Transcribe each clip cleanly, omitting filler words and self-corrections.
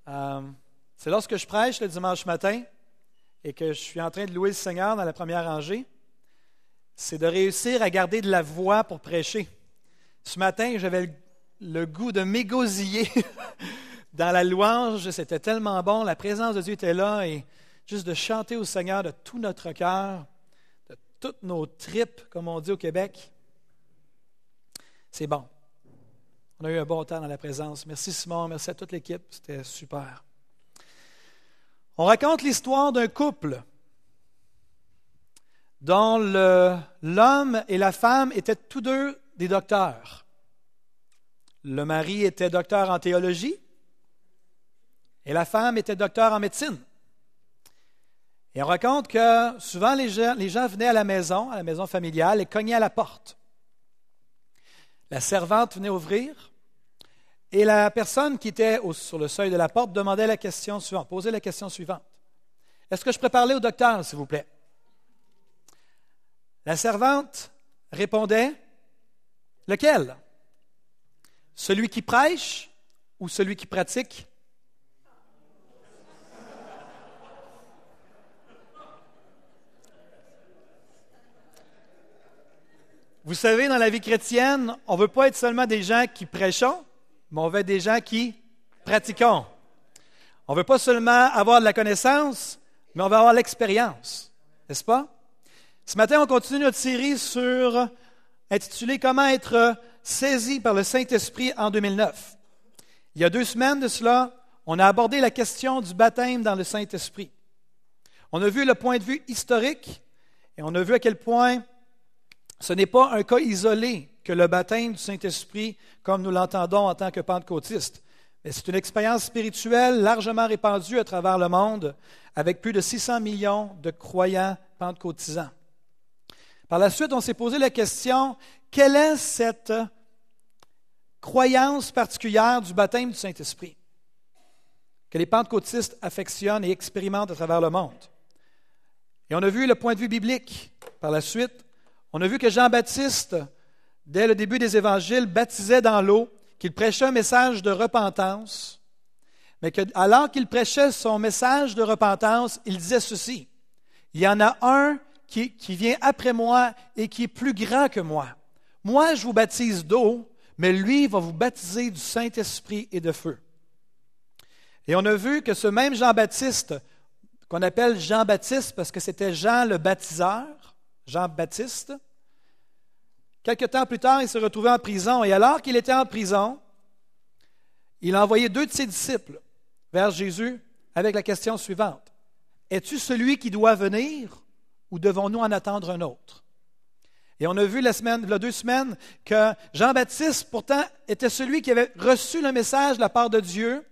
C'est lorsque je prêche le dimanche matin et que je suis en train de louer le Seigneur dans la première rangée, c'est de réussir à garder de la voix pour prêcher. Ce matin, j'avais le goût de m'égosiller dans la louange. C'était tellement bon, la présence de Dieu était là et juste de chanter au Seigneur de tout notre cœur, de toutes nos tripes, comme on dit au Québec. C'est bon. On a eu un bon temps dans la présence. Merci Simon, merci à toute l'équipe, c'était super. On raconte l'histoire d'un couple dont l'homme et la femme étaient tous deux des docteurs. Le mari était docteur en théologie et la femme était docteur en médecine. Et on raconte que souvent les gens venaient à la maison familiale et cognaient à la porte. La servante venait ouvrir et la personne qui était sur le seuil de la porte posait la question suivante. Est-ce que je peux parler au docteur, s'il vous plaît? La servante répondait, lequel? Celui qui prêche ou celui qui pratique? Vous savez, dans la vie chrétienne, on ne veut pas être seulement des gens qui prêchons, mais on veut être des gens qui pratiquons. On ne veut pas seulement avoir de la connaissance, mais on veut avoir l'expérience. N'est-ce pas? Ce matin, on continue notre série intitulée « Comment être saisi par le Saint-Esprit en 2009 ». Il y a 2 semaines de cela, on a abordé la question du baptême dans le Saint-Esprit. On a vu le point de vue historique et on a vu à quel point ce n'est pas un cas isolé que le baptême du Saint-Esprit, comme nous l'entendons en tant que pentecôtistes. Mais c'est une expérience spirituelle largement répandue à travers le monde, avec plus de 600 millions de croyants pentecôtisants. Par la suite, on s'est posé la question, quelle est cette croyance particulière du baptême du Saint-Esprit que les pentecôtistes affectionnent et expérimentent à travers le monde? Et on a vu le point de vue biblique. Par la suite, on a vu que Jean-Baptiste, dès le début des évangiles, baptisait dans l'eau, qu'il prêchait un message de repentance, mais alors qu'il prêchait son message de repentance, il disait ceci, « Il y en a un qui vient après moi et qui est plus grand que moi. Moi, je vous baptise d'eau, mais lui va vous baptiser du Saint-Esprit et de feu. » Et on a vu que ce même Jean-Baptiste, qu'on appelle Jean-Baptiste parce que c'était Jean le baptiseur, Jean-Baptiste, quelque temps plus tard, il se retrouvait en prison. Et alors qu'il était en prison, il a envoyé 2 de ses disciples vers Jésus avec la question suivante. « Es-tu celui qui doit venir ou devons-nous en attendre un autre? » Et on a vu il y a 2 semaines que Jean-Baptiste, pourtant, était celui qui avait reçu le message de la part de Dieu,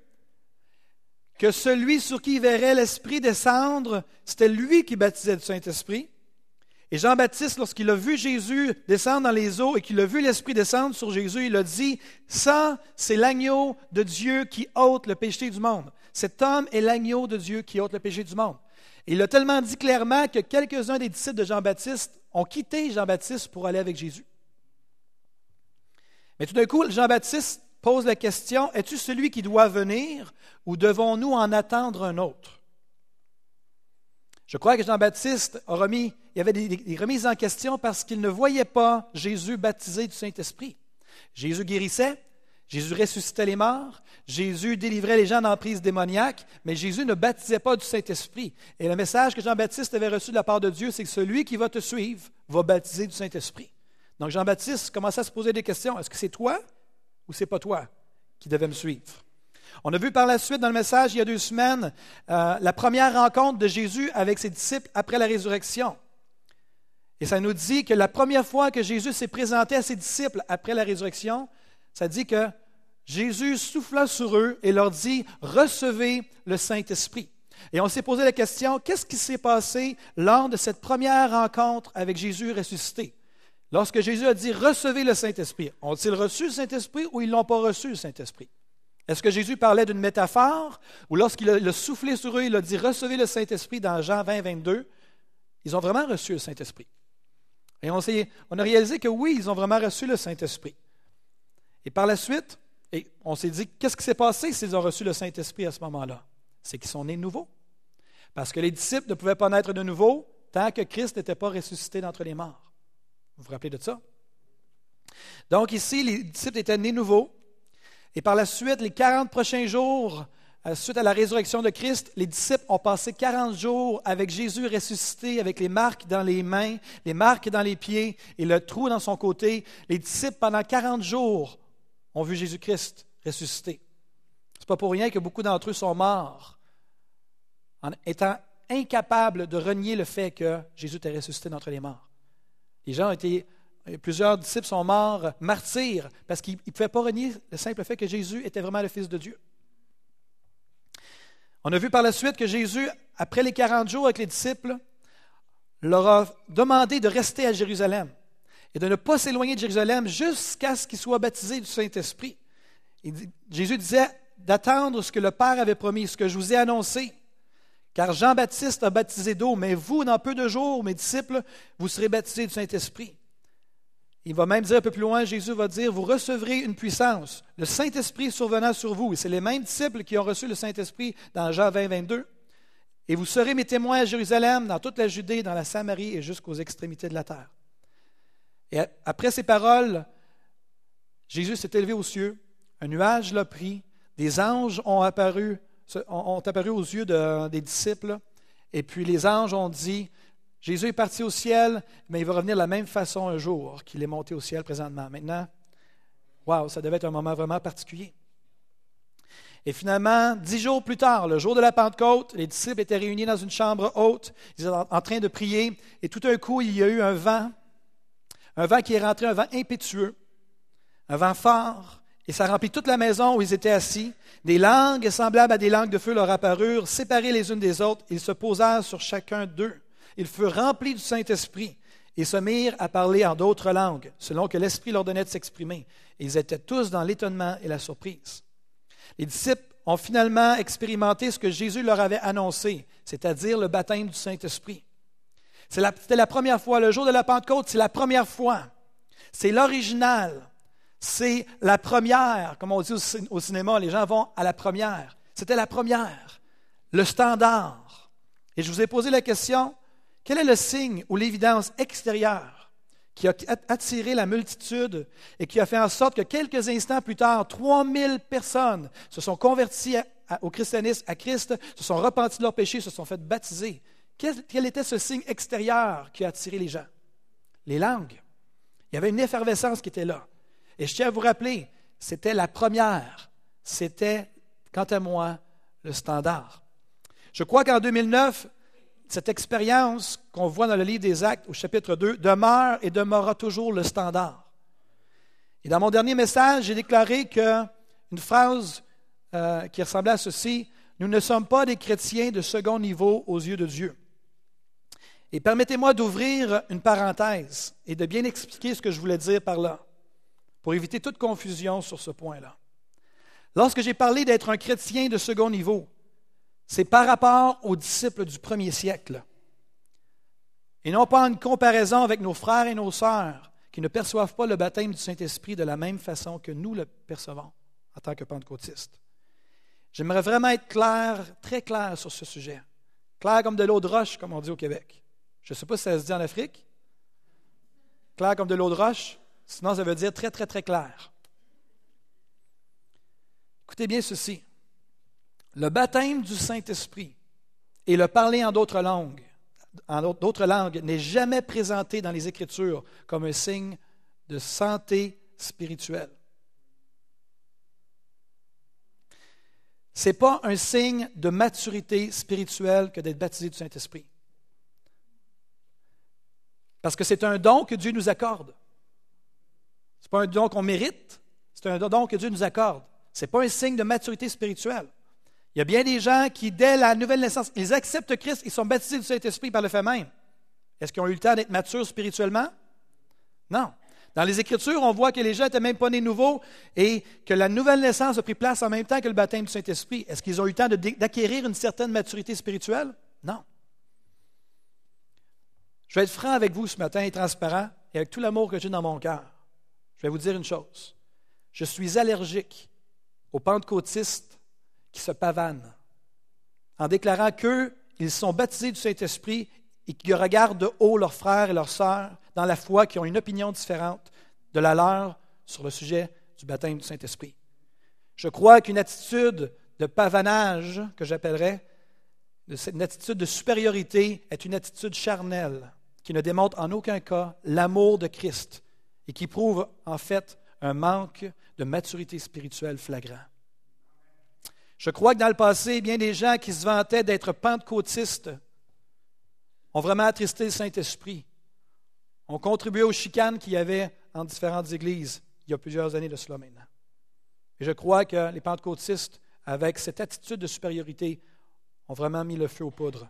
que celui sur qui il verrait l'Esprit descendre, c'était lui qui baptisait du Saint-Esprit. Et Jean-Baptiste, lorsqu'il a vu Jésus descendre dans les eaux et qu'il a vu l'Esprit descendre sur Jésus, il a dit, « Ça, c'est l'agneau de Dieu qui ôte le péché du monde. Cet homme est l'agneau de Dieu qui ôte le péché du monde. » Et il a tellement dit clairement que quelques-uns des disciples de Jean-Baptiste ont quitté Jean-Baptiste pour aller avec Jésus. Mais tout d'un coup, Jean-Baptiste pose la question, « Es-tu celui qui doit venir ou devons-nous en attendre un autre? » Je crois que Jean-Baptiste il y avait des remises en question parce qu'il ne voyait pas Jésus baptisé du Saint-Esprit. Jésus guérissait, Jésus ressuscitait les morts, Jésus délivrait les gens d'emprise démoniaque, mais Jésus ne baptisait pas du Saint-Esprit. Et le message que Jean-Baptiste avait reçu de la part de Dieu, c'est que celui qui va te suivre va baptiser du Saint-Esprit. Donc Jean-Baptiste commençait à se poser des questions. Est-ce que c'est toi ou c'est pas toi qui devais me suivre? On a vu par la suite dans le message, il y a 2 semaines, la première rencontre de Jésus avec ses disciples après la résurrection. Et ça nous dit que la première fois que Jésus s'est présenté à ses disciples après la résurrection, ça dit que Jésus souffla sur eux et leur dit « Recevez le Saint-Esprit ». Et on s'est posé la question, qu'est-ce qui s'est passé lors de cette première rencontre avec Jésus ressuscité? Lorsque Jésus a dit « Recevez le Saint-Esprit », ont-ils reçu le Saint-Esprit ou ils ne l'ont pas reçu, le Saint-Esprit? Est-ce que Jésus parlait d'une métaphore ou lorsqu'il a soufflé sur eux, il a dit « Recevez le Saint-Esprit » dans Jean 20, 22, ils ont vraiment reçu le Saint-Esprit. Et on a réalisé que oui, ils ont vraiment reçu le Saint-Esprit. Et par la suite, Et on s'est dit, qu'est-ce qui s'est passé s'ils ont reçu le Saint-Esprit à ce moment-là? C'est qu'ils sont nés de nouveau. Parce que les disciples ne pouvaient pas naître de nouveau tant que Christ n'était pas ressuscité d'entre les morts. Vous vous rappelez de ça? Donc ici, les disciples étaient nés nouveaux. Et par la suite, les 40 prochains jours, suite à la résurrection de Christ, les disciples ont passé 40 jours avec Jésus ressuscité, avec les marques dans les mains, les marques dans les pieds et le trou dans son côté. Les disciples, pendant 40 jours, ont vu Jésus-Christ ressuscité. Ce n'est pas pour rien que beaucoup d'entre eux sont morts, en étant incapables de renier le fait que Jésus était ressuscité d'entre les morts. Plusieurs disciples sont morts martyrs parce qu'ils ne pouvaient pas renier le simple fait que Jésus était vraiment le Fils de Dieu. On a vu par la suite que Jésus, après les 40 jours avec les disciples, leur a demandé de rester à Jérusalem et de ne pas s'éloigner de Jérusalem jusqu'à ce qu'ils soient baptisés du Saint-Esprit. Jésus disait d'attendre ce que le Père avait promis, ce que je vous ai annoncé. Car Jean-Baptiste a baptisé d'eau, mais vous, dans peu de jours, mes disciples, vous serez baptisés du Saint-Esprit. Il va même dire un peu plus loin, Jésus va dire, vous recevrez une puissance, le Saint-Esprit survenant sur vous. Et c'est les mêmes disciples qui ont reçu le Saint-Esprit dans Jean 20, 22. Et vous serez mes témoins à Jérusalem, dans toute la Judée, dans la Samarie et jusqu'aux extrémités de la terre. Et après ces paroles, Jésus s'est élevé aux cieux, un nuage l'a pris, des anges ont apparu aux yeux des disciples, et puis les anges ont dit, Jésus est parti au ciel, mais il va revenir de la même façon un jour qu'il est monté au ciel présentement. Maintenant, wow, ça devait être un moment vraiment particulier. Et finalement, 10 jours plus tard, le jour de la Pentecôte, les disciples étaient réunis dans une chambre haute, ils étaient en train de prier, et tout d'un coup, il y a eu un vent qui est rentré, un vent impétueux, un vent fort, et ça remplit toute la maison où ils étaient assis. Des langues semblables à des langues de feu leur apparurent, séparées les unes des autres, ils se posèrent sur chacun d'eux. Ils furent remplis du Saint-Esprit et se mirent à parler en d'autres langues, selon que l'Esprit leur donnait de s'exprimer. Et ils étaient tous dans l'étonnement et la surprise. Les disciples ont finalement expérimenté ce que Jésus leur avait annoncé, c'est-à-dire le baptême du Saint-Esprit. C'était la première fois, le jour de la Pentecôte, c'est la première fois. C'est l'original. C'est la première, comme on dit au cinéma, les gens vont à la première. C'était la première, le standard. Et je vous ai posé la question, quel est le signe ou l'évidence extérieure qui a attiré la multitude et qui a fait en sorte que quelques instants plus tard, 3000 personnes se sont converties au christianisme, à Christ, se sont repenties de leurs péchés, se sont fait baptiser. Quel était ce signe extérieur qui a attiré les gens? Les langues. Il y avait une effervescence qui était là. Et je tiens à vous rappeler, c'était la première. C'était, quant à moi, le standard. Je crois qu'en 2009, cette expérience qu'on voit dans le livre des Actes, au chapitre 2, demeure et demeurera toujours le standard. Et dans mon dernier message, j'ai déclaré une phrase qui ressemblait à ceci, « Nous ne sommes pas des chrétiens de second niveau aux yeux de Dieu. » Et permettez-moi d'ouvrir une parenthèse et de bien expliquer ce que je voulais dire par là, pour éviter toute confusion sur ce point-là. Lorsque j'ai parlé d'être un chrétien de second niveau, c'est par rapport aux disciples du premier siècle, et non pas en une comparaison avec nos frères et nos sœurs qui ne perçoivent pas le baptême du Saint-Esprit de la même façon que nous le percevons en tant que pentecôtistes. J'aimerais vraiment être clair, très clair sur ce sujet. Clair comme de l'eau de roche, comme on dit au Québec. Je ne sais pas si ça se dit en Afrique. Clair comme de l'eau de roche. Sinon, ça veut dire très, très, très clair. Écoutez bien ceci. Le baptême du Saint-Esprit et le parler en d'autres langues n'est jamais présenté dans les Écritures comme un signe de santé spirituelle. Ce n'est pas un signe de maturité spirituelle que d'être baptisé du Saint-Esprit. Parce que c'est un don que Dieu nous accorde. Ce n'est pas un don qu'on mérite, c'est un don que Dieu nous accorde. Ce n'est pas un signe de maturité spirituelle. Il y a bien des gens qui, dès la nouvelle naissance, ils acceptent Christ, ils sont baptisés du Saint-Esprit par le fait même. Est-ce qu'ils ont eu le temps d'être matures spirituellement? Non. Dans les Écritures, on voit que les gens n'étaient même pas nés nouveaux et que la nouvelle naissance a pris place en même temps que le baptême du Saint-Esprit. Est-ce qu'ils ont eu le temps d'acquérir une certaine maturité spirituelle? Non. Je vais être franc avec vous ce matin et transparent et avec tout l'amour que j'ai dans mon cœur. Je vais vous dire une chose. Je suis allergique aux pentecôtistes qui se pavanent en déclarant qu'eux, ils sont baptisés du Saint-Esprit et qui regardent de haut leurs frères et leurs sœurs dans la foi qui ont une opinion différente de la leur sur le sujet du baptême du Saint-Esprit. Je crois qu'une attitude de pavanage, que j'appellerais, une attitude de supériorité, est une attitude charnelle qui ne démontre en aucun cas l'amour de Christ et qui prouve en fait un manque de maturité spirituelle flagrant. Je crois que dans le passé, bien des gens qui se vantaient d'être pentecôtistes ont vraiment attristé le Saint-Esprit, ont contribué aux chicanes qu'il y avait en différentes églises il y a plusieurs années de cela maintenant. Et je crois que les pentecôtistes, avec cette attitude de supériorité, ont vraiment mis le feu aux poudres.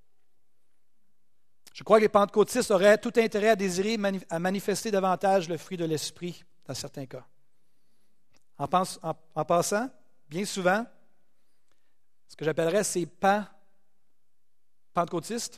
Je crois que les pentecôtistes auraient tout intérêt à désirer à manifester davantage le fruit de l'Esprit dans certains cas. En passant, bien souvent, ce que j'appellerais ces pentecôtistes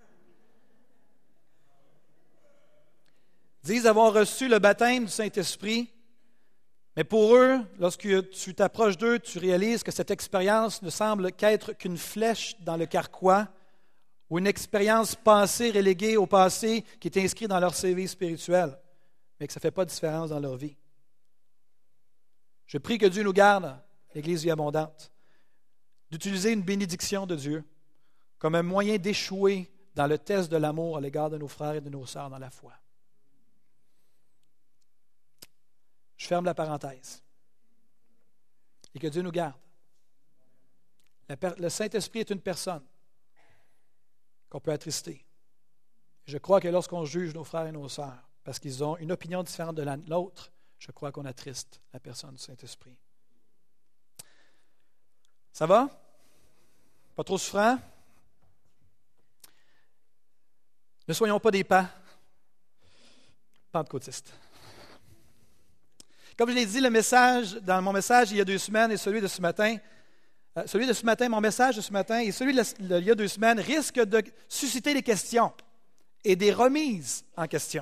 disent avoir reçu le baptême du Saint-Esprit, mais pour eux, lorsque tu t'approches d'eux, tu réalises que cette expérience ne semble qu'être qu'une flèche dans le carquois ou une expérience passée, reléguée au passé, qui est inscrite dans leur CV spirituel, mais que ça ne fait pas de différence dans leur vie. Je prie que Dieu nous garde, l'Église Vie Abondante, d'utiliser une bénédiction de Dieu comme un moyen d'échouer dans le test de l'amour à l'égard de nos frères et de nos sœurs dans la foi. Je ferme la parenthèse. Et que Dieu nous garde. Le Saint-Esprit est une personne qu'on peut attrister. Je crois que lorsqu'on juge nos frères et nos sœurs, parce qu'ils ont une opinion différente de la nôtre, je crois qu'on attriste la personne du Saint-Esprit. Ça va? Pas trop souffrant? Ne soyons pas des pentecôtistes. Comme je l'ai dit, le message, dans mon message il y a 2 semaines et celui de ce matin, mon message de ce matin et celui d'il y a 2 semaines risquent de susciter des questions et des remises en question.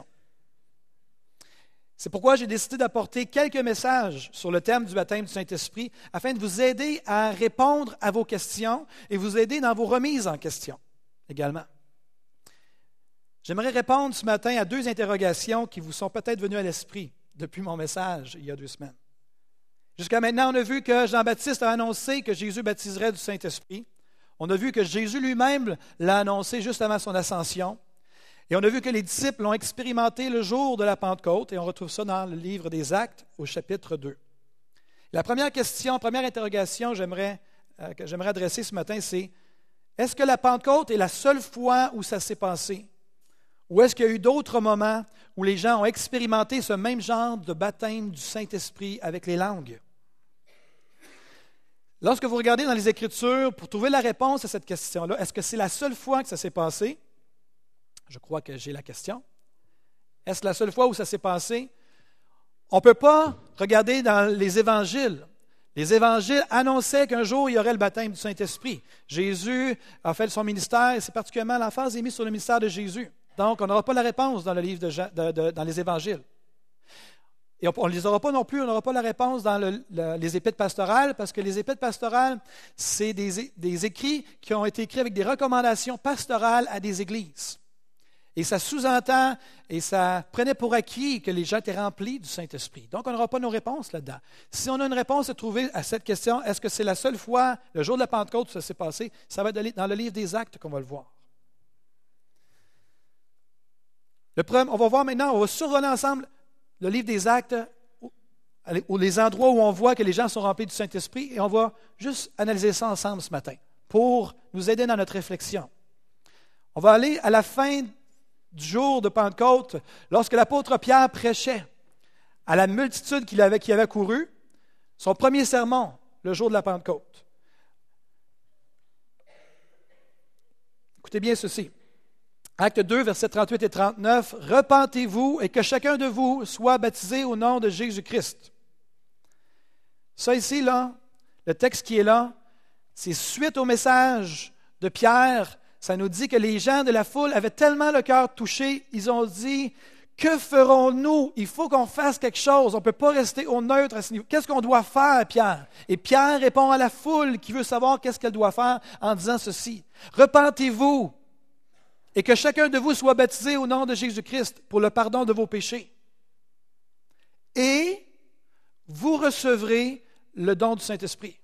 C'est pourquoi j'ai décidé d'apporter quelques messages sur le thème du baptême du Saint-Esprit afin de vous aider à répondre à vos questions et vous aider dans vos remises en question également. J'aimerais répondre ce matin à 2 interrogations qui vous sont peut-être venues à l'esprit depuis mon message il y a 2 semaines. Jusqu'à maintenant, on a vu que Jean-Baptiste a annoncé que Jésus baptiserait du Saint-Esprit. On a vu que Jésus lui-même l'a annoncé juste avant son ascension. Et on a vu que les disciples l'ont expérimenté le jour de la Pentecôte, et on retrouve ça dans le livre des Actes au chapitre 2. La première interrogation que j'aimerais adresser ce matin, c'est est-ce que la Pentecôte est la seule fois où ça s'est passé? Ou est-ce qu'il y a eu d'autres moments où les gens ont expérimenté ce même genre de baptême du Saint-Esprit avec les langues? Lorsque vous regardez dans les Écritures, pour trouver la réponse à cette question-là, est-ce que c'est la seule fois que ça s'est passé? Je crois que j'ai la question. Est-ce la seule fois où ça s'est passé? On ne peut pas regarder dans les Évangiles. Les Évangiles annonçaient qu'un jour, il y aurait le baptême du Saint-Esprit. Jésus a fait son ministère, et c'est particulièrement l'emphase est mise sur le ministère de Jésus. Donc, on n'aura pas la réponse dans le livre dans les Évangiles. Et on ne les aura pas non plus, on n'aura pas la réponse dans les épîtres pastorales, parce que les épîtres pastorales, c'est des écrits qui ont été écrits avec des recommandations pastorales à des églises. Et ça sous-entend et ça prenait pour acquis que les gens étaient remplis du Saint-Esprit. Donc, on n'aura pas nos réponses là-dedans. Si on a une réponse à trouver à cette question, est-ce que c'est la seule fois, le jour de la Pentecôte, où ça s'est passé? Ça va être dans le livre des Actes qu'on va le voir. On va voir maintenant, on va survoler ensemble le livre des Actes, ou les endroits où on voit que les gens sont remplis du Saint-Esprit, et on va juste analyser ça ensemble ce matin pour nous aider dans notre réflexion. On va aller à la fin du jour de Pentecôte, lorsque l'apôtre Pierre prêchait à la multitude qui avait couru, son premier sermon, le jour de la Pentecôte. Écoutez bien ceci. Acte 2, versets 38 et 39. « Repentez-vous et que chacun de vous soit baptisé au nom de Jésus-Christ. » Ça ici, là, le texte qui est là, c'est suite au message de Pierre. Ça nous dit que les gens de la foule avaient tellement le cœur touché, ils ont dit Que ferons-nous? Il faut qu'on fasse quelque chose. On ne peut pas rester au neutre à ce niveau. Qu'est-ce qu'on doit faire, Pierre? Et Pierre répond à la foule qui veut savoir qu'est-ce qu'elle doit faire en disant ceci. Repentez-vous et que chacun de vous soit baptisé au nom de Jésus-Christ pour le pardon de vos péchés. Et vous recevrez le don du Saint-Esprit.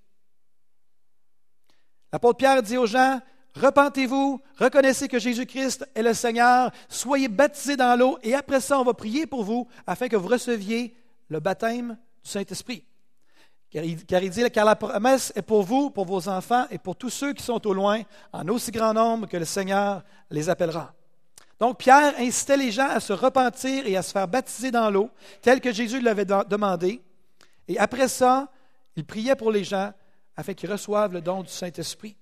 L'apôtre Pierre dit aux gens, repentez-vous, reconnaissez que Jésus-Christ est le Seigneur, soyez baptisés dans l'eau et après ça, on va prier pour vous afin que vous receviez le baptême du Saint-Esprit. Car il dit, car la promesse est pour vous, pour vos enfants et pour tous ceux qui sont au loin, en aussi grand nombre que le Seigneur les appellera. Donc Pierre incitait les gens à se repentir et à se faire baptiser dans l'eau, tel que Jésus l'avait demandé. Et après ça, il priait pour les gens afin qu'ils reçoivent le don du Saint-Esprit.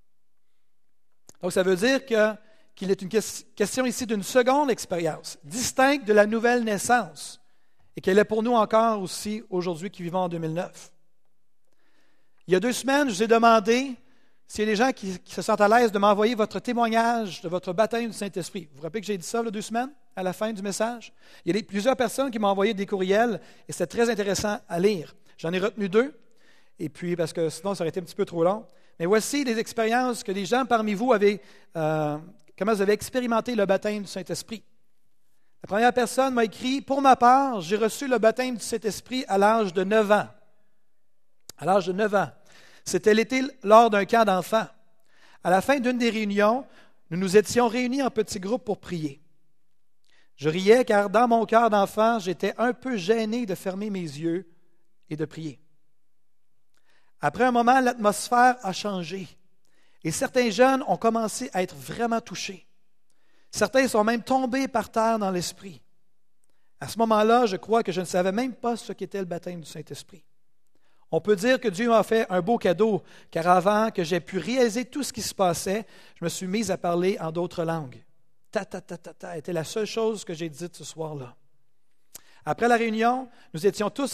Donc, ça veut dire qu'il est une question ici d'une seconde expérience, distincte de la nouvelle naissance, et qu'elle est pour nous encore aussi aujourd'hui qui vivons en 2009. Il y a 2 semaines, je vous ai demandé s'il y a des gens qui se sentent à l'aise de m'envoyer votre témoignage de votre baptême du Saint-Esprit. Vous vous rappelez que j'ai dit ça, 2 semaines, à la fin du message? Il y a plusieurs personnes qui m'ont envoyé des courriels, et c'était très intéressant à lire. J'en ai retenu 2, et puis parce que sinon, ça aurait été un petit peu trop long. Mais voici des expériences que des gens parmi vous comment vous avez expérimenté le baptême du Saint-Esprit. La première personne m'a écrit, « Pour ma part, j'ai reçu le baptême du Saint-Esprit à l'âge de 9 ans. » À l'âge de 9 ans. C'était l'été lors d'un camp d'enfants. À la fin d'une des réunions, nous nous étions réunis en petits groupes pour prier. Je riais car dans mon cœur d'enfant, j'étais un peu gêné de fermer mes yeux et de prier. Après un moment, l'atmosphère a changé et certains jeunes ont commencé à être vraiment touchés. Certains sont même tombés par terre dans l'esprit. À ce moment-là, je crois que je ne savais même pas ce qu'était le baptême du Saint-Esprit. On peut dire que Dieu m'a fait un beau cadeau, car avant que j'aie pu réaliser tout ce qui se passait, je me suis mis à parler en d'autres langues. Ta était la seule chose que j'ai dite ce soir-là. Après la réunion, nous étions tous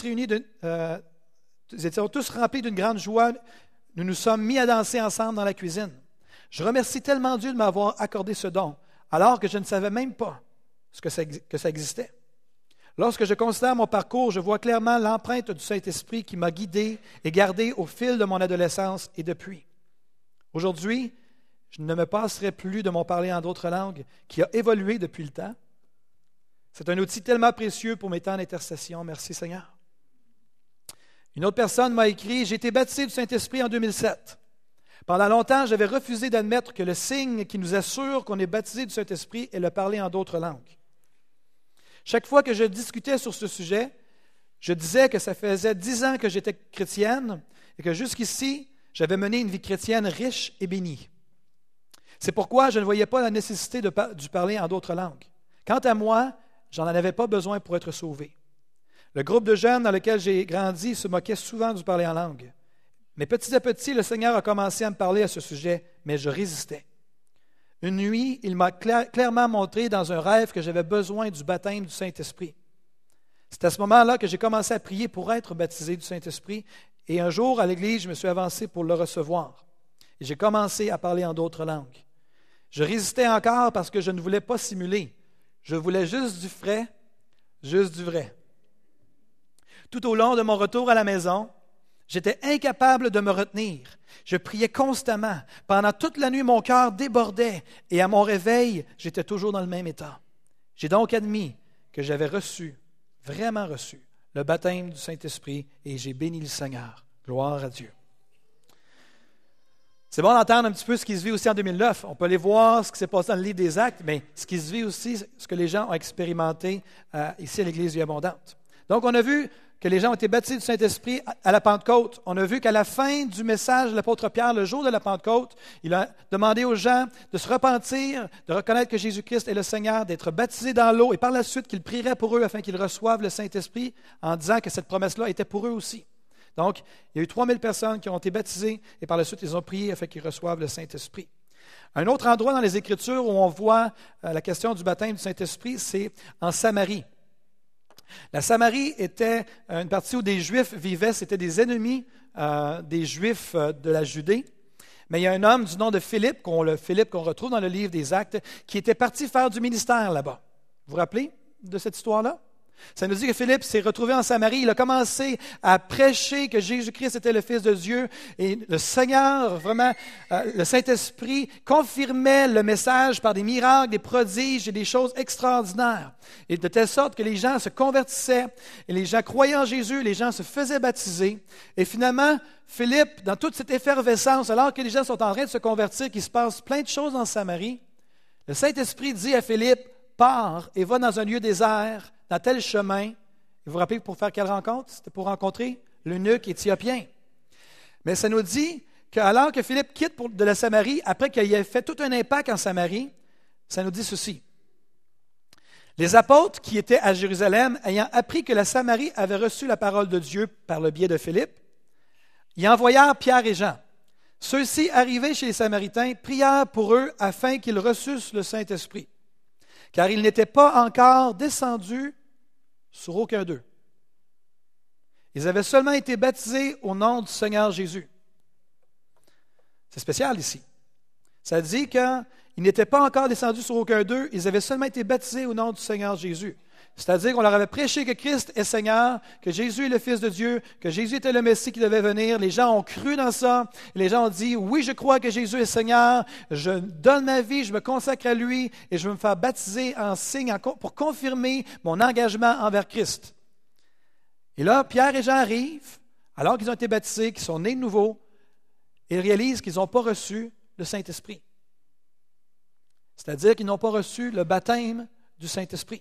remplis d'une grande joie. Nous nous sommes mis à danser ensemble dans la cuisine. Je remercie tellement Dieu de m'avoir accordé ce don, alors que je ne savais même pas que ça existait. Lorsque je considère mon parcours, je vois clairement l'empreinte du Saint-Esprit qui m'a guidé et gardé au fil de mon adolescence et depuis. Aujourd'hui, je ne me passerai plus de mon parler en d'autres langues qui a évolué depuis le temps. C'est un outil tellement précieux pour mes temps d'intercession. Merci Seigneur. Une autre personne m'a écrit « J'ai été baptisé du Saint-Esprit en 2007. Pendant longtemps, j'avais refusé d'admettre que le signe qui nous assure qu'on est baptisé du Saint-Esprit est le parler en d'autres langues. Chaque fois que je discutais sur ce sujet, je disais que ça faisait 10 ans que j'étais chrétienne et que jusqu'ici, j'avais mené une vie chrétienne riche et bénie. C'est pourquoi je ne voyais pas la nécessité du parler en d'autres langues. Quant à moi, j'en avais pas besoin pour être sauvé. Le groupe de jeunes dans lequel j'ai grandi se moquait souvent du parler en langue. Mais petit à petit, le Seigneur a commencé à me parler à ce sujet, mais je résistais. Une nuit, il m'a clairement montré dans un rêve que j'avais besoin du baptême du Saint-Esprit. C'est à ce moment-là que j'ai commencé à prier pour être baptisé du Saint-Esprit. Et un jour, à l'église, je me suis avancé pour le recevoir. Et j'ai commencé à parler en d'autres langues. Je résistais encore parce que je ne voulais pas simuler. Je voulais juste du frais, juste du vrai. Tout au long de mon retour à la maison, j'étais incapable de me retenir. Je priais constamment. Pendant toute la nuit, mon cœur débordait et à mon réveil, j'étais toujours dans le même état. J'ai donc admis que j'avais vraiment reçu, le baptême du Saint-Esprit et j'ai béni le Seigneur. Gloire à Dieu. C'est bon d'entendre un petit peu ce qui se vit aussi en 2009. On peut aller voir ce qui s'est passé dans le livre des Actes, mais ce qui se vit aussi, ce que les gens ont expérimenté ici à l'Église Vie Abondante. Donc, on a vu que les gens ont été baptisés du Saint-Esprit à la Pentecôte. On a vu qu'à la fin du message de l'apôtre Pierre, le jour de la Pentecôte, il a demandé aux gens de se repentir, de reconnaître que Jésus-Christ est le Seigneur, d'être baptisés dans l'eau et par la suite qu'il prierait pour eux afin qu'ils reçoivent le Saint-Esprit en disant que cette promesse-là était pour eux aussi. Donc, il y a eu 3000 personnes qui ont été baptisées et par la suite, ils ont prié afin qu'ils reçoivent le Saint-Esprit. Un autre endroit dans les Écritures où on voit la question du baptême du Saint-Esprit, c'est en Samarie. La Samarie était une partie où des Juifs vivaient, c'était des ennemis des Juifs de la Judée. Mais il y a un homme du nom de Philippe qu'on retrouve dans le livre des Actes, qui était parti faire du ministère là-bas. Vous vous rappelez? de cette histoire-là? Ça nous dit que Philippe s'est retrouvé en Samarie. Il a commencé à prêcher que Jésus-Christ était le Fils de Dieu. Et le Seigneur, vraiment, le Saint-Esprit, confirmait le message par des miracles, des prodiges et des choses extraordinaires. Et de telle sorte que les gens se convertissaient, et les gens croyaient en Jésus, les gens se faisaient baptiser. Et finalement, Philippe, dans toute cette effervescence, alors que les gens sont en train de se convertir, qu'il se passe plein de choses en Samarie, le Saint-Esprit dit à Philippe, pars et va dans un lieu désert, dans tel chemin. Vous vous rappelez pour faire quelle rencontre? C'était pour rencontrer l'eunuque éthiopien. Mais ça nous dit qu'alors que Philippe quitte de la Samarie, après qu'il ait fait tout un impact en Samarie, ça nous dit ceci. Les apôtres qui étaient à Jérusalem, ayant appris que la Samarie avait reçu la parole de Dieu par le biais de Philippe, y envoyèrent Pierre et Jean. Ceux-ci, arrivés chez les Samaritains, prièrent pour eux afin qu'ils reçussent le Saint-Esprit, car ils n'étaient pas encore descendus sur aucun d'eux. Ils avaient seulement été baptisés au nom du Seigneur Jésus. C'est spécial ici. Ça dit qu'ils n'étaient pas encore descendus sur aucun d'eux, ils avaient seulement été baptisés au nom du Seigneur Jésus. C'est-à-dire qu'on leur avait prêché que Christ est Seigneur, que Jésus est le Fils de Dieu, que Jésus était le Messie qui devait venir. Les gens ont cru dans ça. Les gens ont dit, oui, je crois que Jésus est Seigneur, je donne ma vie, je me consacre à lui et je veux me faire baptiser en signe pour confirmer mon engagement envers Christ. Et là, Pierre et Jean arrivent, alors qu'ils ont été baptisés, qu'ils sont nés de nouveau, et ils réalisent qu'ils n'ont pas reçu le Saint-Esprit. C'est-à-dire qu'ils n'ont pas reçu le baptême du Saint-Esprit.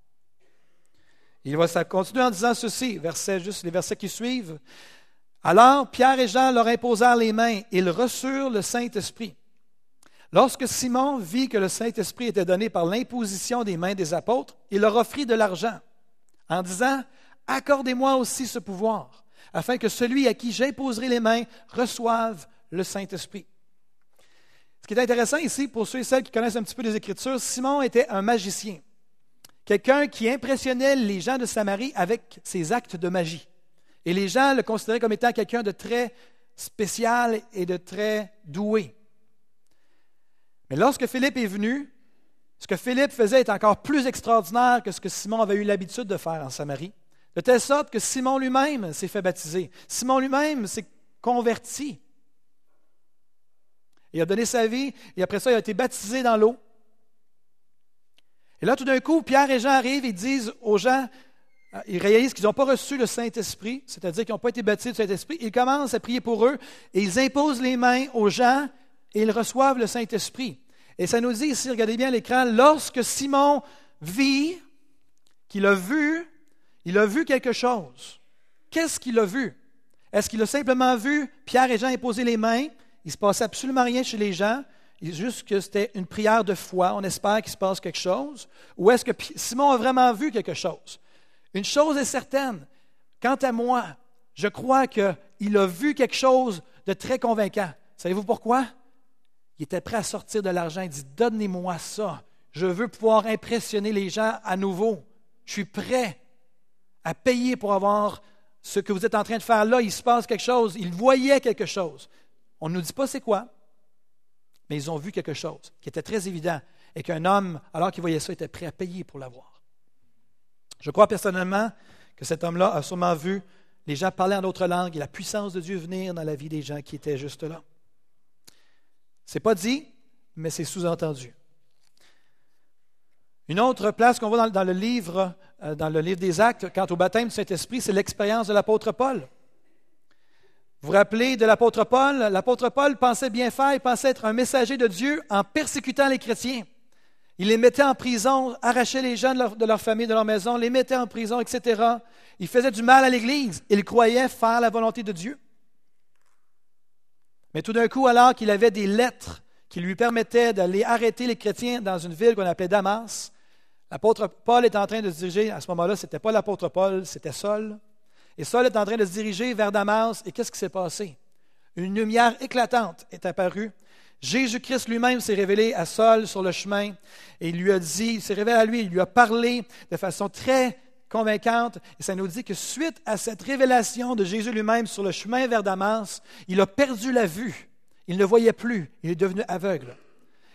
Ça continue en disant ceci, les versets qui suivent. Alors, Pierre et Jean leur imposèrent les mains, et ils reçurent le Saint-Esprit. Lorsque Simon vit que le Saint-Esprit était donné par l'imposition des mains des apôtres, il leur offrit de l'argent, en disant, « Accordez-moi aussi ce pouvoir, afin que celui à qui j'imposerai les mains reçoive le Saint-Esprit. » Ce qui est intéressant ici, pour ceux et celles qui connaissent un petit peu les Écritures, Simon était un magicien. Quelqu'un qui impressionnait les gens de Samarie avec ses actes de magie. Et les gens le considéraient comme étant quelqu'un de très spécial et de très doué. Mais lorsque Philippe est venu, ce que Philippe faisait est encore plus extraordinaire que ce que Simon avait eu l'habitude de faire en Samarie, de telle sorte que Simon lui-même s'est fait baptiser. Simon lui-même s'est converti. Il a donné sa vie et après ça, il a été baptisé dans l'eau. Et là, tout d'un coup, Pierre et Jean arrivent et disent aux gens, ils réalisent qu'ils n'ont pas reçu le Saint-Esprit, c'est-à-dire qu'ils n'ont pas été baptisés du Saint-Esprit. Ils commencent à prier pour eux et ils imposent les mains aux gens et ils reçoivent le Saint-Esprit. Et ça nous dit ici, regardez bien l'écran, lorsque Simon vit qu'il a vu, il a vu quelque chose. Qu'est-ce qu'il a vu? Est-ce qu'il a simplement vu Pierre et Jean imposer les mains? Il ne se passe absolument rien chez les gens. Juste que c'était une prière de foi, on espère qu'il se passe quelque chose, ou est-ce que Simon a vraiment vu quelque chose? Une chose est certaine, quant à moi, je crois qu'il a vu quelque chose de très convaincant. Savez-vous pourquoi? Il était prêt à sortir de l'argent, il dit, donnez-moi ça, je veux pouvoir impressionner les gens à nouveau, je suis prêt à payer pour avoir ce que vous êtes en train de faire là, il se passe quelque chose, il voyait quelque chose. On ne nous dit pas c'est quoi, mais ils ont vu quelque chose qui était très évident et qu'un homme, alors qu'il voyait ça, était prêt à payer pour l'avoir. Je crois personnellement que cet homme-là a sûrement vu les gens parler en d'autres langues et la puissance de Dieu venir dans la vie des gens qui étaient juste là. Ce n'est pas dit, mais c'est sous-entendu. Une autre place qu'on voit dans le livre des Actes, quant au baptême du Saint-Esprit, c'est l'expérience de l'apôtre Paul. Vous vous rappelez de l'apôtre Paul? L'apôtre Paul pensait bien faire, il pensait être un messager de Dieu en persécutant les chrétiens. Il les mettait en prison, arrachait les gens de leur famille, de leur maison, les mettait en prison, etc. Il faisait du mal à l'Église. Il croyait faire la volonté de Dieu. Mais tout d'un coup, alors qu'il avait des lettres qui lui permettaient d'aller arrêter les chrétiens dans une ville qu'on appelait Damas, l'apôtre Paul est en train de se diriger, à ce moment-là, ce n'était pas l'apôtre Paul, c'était Saul. Et Saul est en train de se diriger vers Damas. Et qu'est-ce qui s'est passé? Une lumière éclatante est apparue. Jésus-Christ lui-même s'est révélé à Saul sur le chemin. Et il lui a dit, il s'est révélé à lui, il lui a parlé de façon très convaincante. Et ça nous dit que suite à cette révélation de Jésus lui-même sur le chemin vers Damas, il a perdu la vue. Il ne voyait plus. Il est devenu aveugle.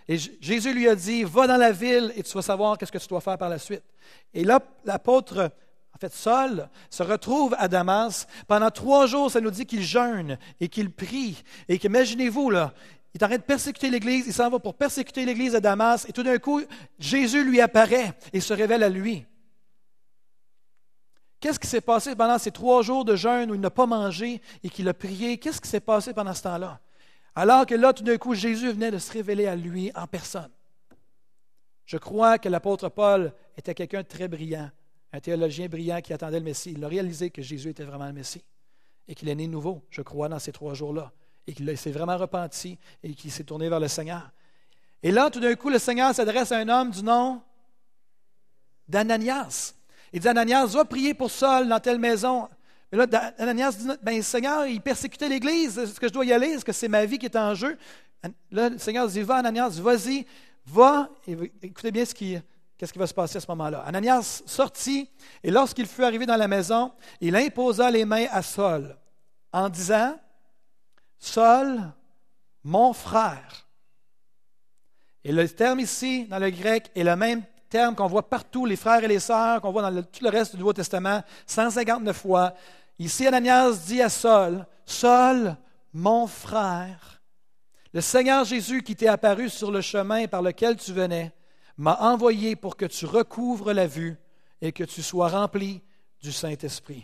Et Jésus lui a dit, va dans la ville et tu vas savoir qu'est-ce que tu dois faire par la suite. Et là, l'apôtre, en fait, Saul, se retrouve à Damas. Pendant 3 jours, ça nous dit qu'il jeûne et qu'il prie. Et qu'imaginez-vous, là, il est en train de persécuter l'Église, il s'en va pour persécuter l'Église de Damas. Et tout d'un coup, Jésus lui apparaît et se révèle à lui. Qu'est-ce qui s'est passé pendant ces 3 jours de jeûne où il n'a pas mangé et qu'il a prié? Qu'est-ce qui s'est passé pendant ce temps-là? Alors que là, tout d'un coup, Jésus venait de se révéler à lui en personne. Je crois que l'apôtre Paul était quelqu'un de très brillant, un théologien brillant qui attendait le Messie. Il a réalisé que Jésus était vraiment le Messie et qu'il est né nouveau, je crois, dans ces 3 jours-là. Et qu'il s'est vraiment repenti et qu'il s'est tourné vers le Seigneur. Et là, tout d'un coup, le Seigneur s'adresse à un homme du nom d'Ananias. Il dit, Ananias, va prier pour Saul dans telle maison. Mais là, Ananias dit, bien, Seigneur, il persécutait l'Église. Est-ce que je dois y aller? Est-ce que c'est ma vie qui est en jeu? Là, le Seigneur dit, va, Ananias, vas-y, va. Et écoutez bien qu'est-ce qui va se passer à ce moment-là. Ananias sortit, et lorsqu'il fut arrivé dans la maison, il imposa les mains à Saul, en disant, Saul, mon frère. Et le terme ici, dans le grec, est le même terme qu'on voit partout, les frères et les sœurs, qu'on voit dans tout le reste du Nouveau Testament, 159 fois. Ici, Ananias dit à Saul, Saul, mon frère, le Seigneur Jésus qui t'est apparu sur le chemin par lequel tu venais, m'a envoyé pour que tu recouvres la vue et que tu sois rempli du Saint-Esprit.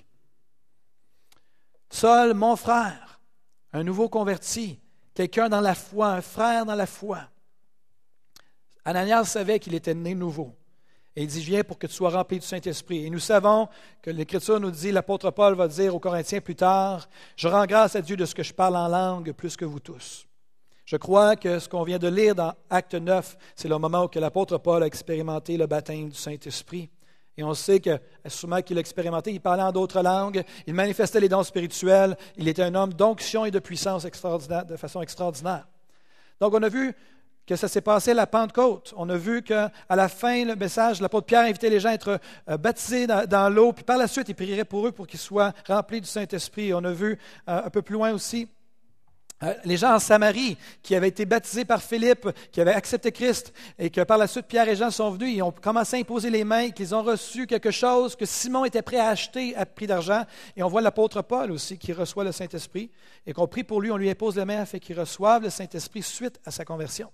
Saul, mon frère, un nouveau converti, quelqu'un dans la foi, un frère dans la foi. Ananias savait qu'il était né nouveau. Et il dit, viens pour que tu sois rempli du Saint-Esprit. Et nous savons que l'Écriture nous dit, l'apôtre Paul va dire aux Corinthiens plus tard, je rends grâce à Dieu de ce que je parle en langue plus que vous tous. Je crois que ce qu'on vient de lire dans Acte 9, c'est le moment où l'apôtre Paul a expérimenté le baptême du Saint-Esprit. Et on sait que, sûrement qu'il l'a expérimenté, il parlait en d'autres langues, il manifestait les dons spirituels, il était un homme d'onction et de puissance extraordinaire, de façon extraordinaire. Donc on a vu que ça s'est passé à la Pentecôte. On a vu qu'à la fin, le message, l'apôtre Pierre invitait les gens à être baptisés dans l'eau, puis par la suite, il prierait pour eux pour qu'ils soient remplis du Saint-Esprit. On a vu un peu plus loin aussi les gens en Samarie qui avaient été baptisés par Philippe, qui avaient accepté Christ, et que par la suite, Pierre et Jean sont venus, ils ont commencé à imposer les mains, qu'ils ont reçu quelque chose que Simon était prêt à acheter à prix d'argent. Et on voit l'apôtre Paul aussi qui reçoit le Saint-Esprit, et qu'on prie pour lui, on lui impose les mains afin qu'il reçoive le Saint-Esprit suite à sa conversion.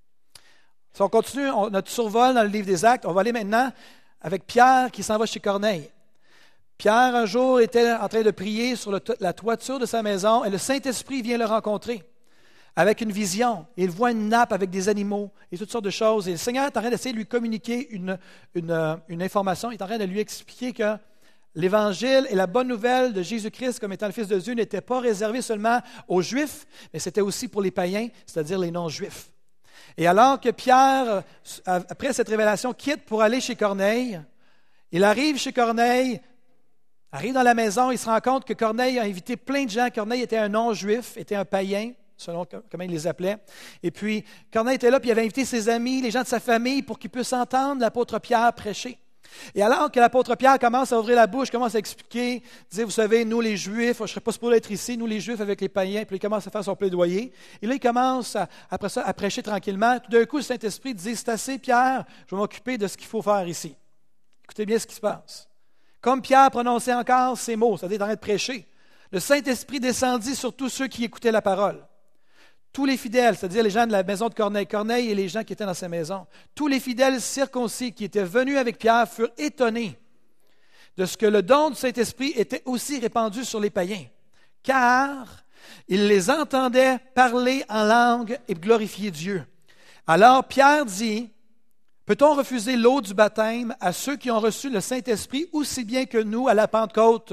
Si on continue notre survol dans le livre des Actes, on va aller maintenant avec Pierre qui s'en va chez Corneille. Pierre, un jour, était en train de prier sur la toiture de sa maison et le Saint-Esprit vient le rencontrer avec une vision. Il voit une nappe avec des animaux et toutes sortes de choses. Et le Seigneur est en train d'essayer de lui communiquer une information. Il est en train de lui expliquer que l'Évangile et la bonne nouvelle de Jésus-Christ comme étant le Fils de Dieu n'étaient pas réservés seulement aux Juifs, mais c'était aussi pour les païens, c'est-à-dire les non-Juifs. Et alors que Pierre, après cette révélation, quitte pour aller chez Corneille, il arrive chez Corneille, arrive dans la maison, il se rend compte que Corneille a invité plein de gens. Corneille était un non-juif, était un païen, selon comment il les appelait. Et puis, Corneille était là, puis il avait invité ses amis, les gens de sa famille, pour qu'ils puissent entendre l'apôtre Pierre prêcher. Et alors que l'apôtre Pierre commence à ouvrir la bouche, commence à expliquer, dire, vous savez, nous les Juifs, je ne serais pas supposé être ici, nous les Juifs avec les païens, puis il commence à faire son plaidoyer. Et là, il commence, après ça, à prêcher tranquillement. Tout d'un coup, le Saint-Esprit dit, c'est assez, Pierre, je vais m'occuper de ce qu'il faut faire ici. Écoutez bien ce qui se passe. Comme Pierre prononçait encore ces mots, c'est-à-dire en train de prêcher, le Saint-Esprit descendit sur tous ceux qui écoutaient la parole. Tous les fidèles, c'est-à-dire les gens de la maison de Corneille, Corneille et les gens qui étaient dans sa maison, tous les fidèles circoncis qui étaient venus avec Pierre furent étonnés de ce que le don du Saint-Esprit était aussi répandu sur les païens, car ils les entendaient parler en langue et glorifier Dieu. Alors Pierre dit, peut-on refuser l'eau du baptême à ceux qui ont reçu le Saint-Esprit aussi bien que nous à la Pentecôte?